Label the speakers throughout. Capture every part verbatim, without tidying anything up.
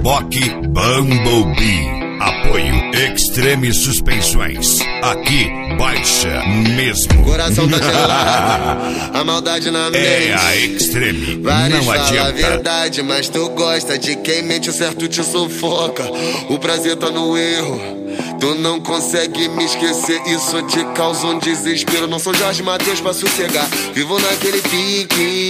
Speaker 1: Reboque Bumblebee. Apoio Extreme Suspensões. Aqui, baixa mesmo.
Speaker 2: Coração tá gelado, a maldade na mente.
Speaker 1: É a Extreme,
Speaker 2: Vários
Speaker 1: não adianta.
Speaker 2: fala a verdade, mas tu gosta de quem mente, o certo te sufoca. O prazer tá no erro, tu não consegue me esquecer. Isso te causa um desespero. Não sou Jorge Mateus pra sossegar, vivo naquele pique.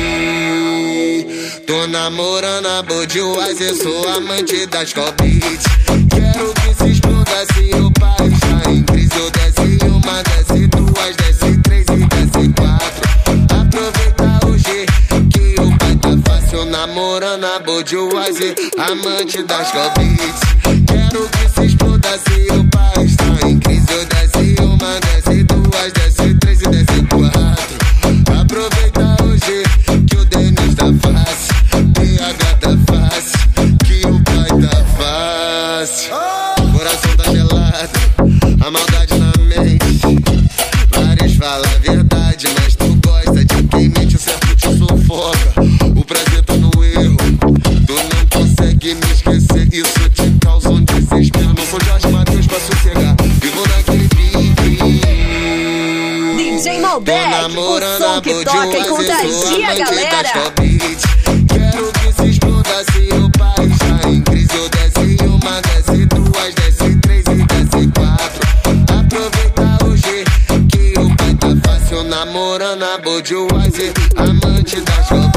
Speaker 2: Tô namorando a Budweiser, sou amante das Cobits. Quero que se exploda se o pai está em crise. Eu desce uma, desce duas, desce três e desce quatro. Aproveita hoje que o pai tá fácil. Namorando a Budweiser, amante das Cobits. Quero que se exploda se o pai está em crise. Eu desce uma, desce duas, desce três e desce quatro. Aproveita hoje que o Denis tá fácil. B H tá fácil, que o pai tá fácil. Coração tá gelado, a maldade na mente. Vários falam a verdade, mas tu gosta de quem mente, o certo te sufoca. O prazer tá no erro, tu não consegue me esquecer. Isso te causa um desespero. Não sou Jorge Mateus pra sossegar, vivo naquele pique.
Speaker 3: D J Malbec, o som que toca e contagia a galera.
Speaker 2: Quero que se exploda se o pai está em crise. Eu desce uma, desce duas, desce três e desce quatro. Aproveita hoje que o pai tá fácil. Namorando a Budweiser, amante das Cobits.